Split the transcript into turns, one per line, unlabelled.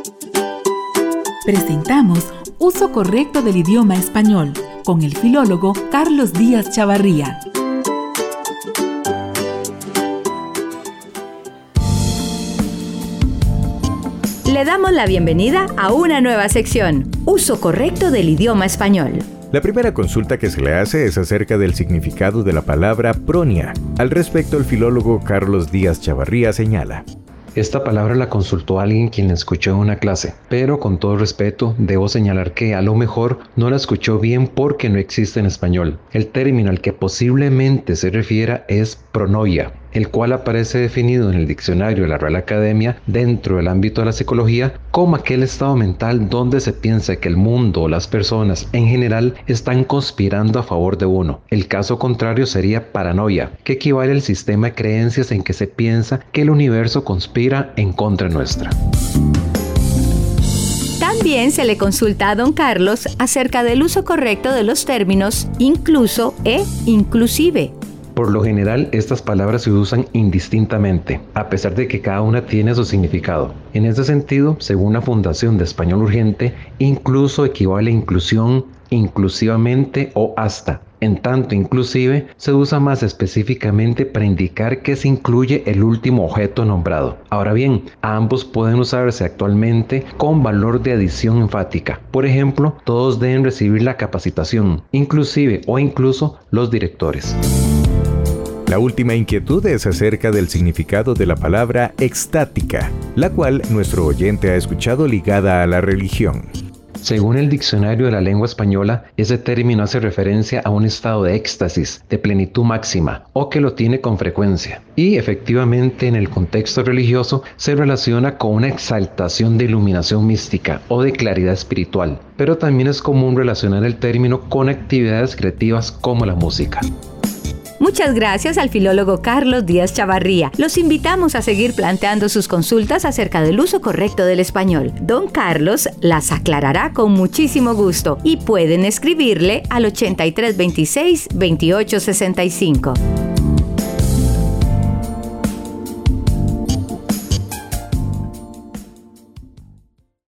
Presentamos Uso Correcto del Idioma Español con el filólogo Carlos Díaz Chavarría.
Le damos la bienvenida a una nueva sección, Uso Correcto del Idioma Español.
La primera consulta que se le hace es acerca del significado de la palabra pronia. Al respecto, el filólogo Carlos Díaz Chavarría señala:
esta palabra la consultó alguien quien la escuchó en una clase, pero con todo respeto debo señalar que a lo mejor no la escuchó bien porque no existe en español. El término al que posiblemente se refiera es pronoia, el cual aparece definido en el diccionario de la Real Academia dentro del ámbito de la psicología como aquel estado mental donde se piensa que el mundo o las personas en general están conspirando a favor de uno. El caso contrario sería paranoia, que equivale al sistema de creencias en que se piensa que el universo conspira en contra nuestra.
También se le consulta a don Carlos acerca del uso correcto de los términos incluso e inclusive.
Por lo general, estas palabras se usan indistintamente, a pesar de que cada una tiene su significado. En ese sentido, según la Fundación de Español Urgente, incluso equivale a inclusión, inclusivamente o hasta. En tanto, inclusive se usa más específicamente para indicar que se incluye el último objeto nombrado. Ahora bien, ambos pueden usarse actualmente con valor de adición enfática. Por ejemplo, todos deben recibir la capacitación, inclusive o incluso los directores.
La última inquietud es acerca del significado de la palabra extática, la cual nuestro oyente ha escuchado ligada a la religión.
Según el diccionario de la lengua española, ese término hace referencia a un estado de éxtasis, de plenitud máxima, o que lo tiene con frecuencia. Y efectivamente en el contexto religioso se relaciona con una exaltación de iluminación mística o de claridad espiritual, pero también es común relacionar el término con actividades creativas como la música.
Muchas gracias al filólogo Carlos Díaz Chavarría. Los invitamos a seguir planteando sus consultas acerca del uso correcto del español. Don Carlos las aclarará con muchísimo gusto y pueden escribirle al 8326-2865.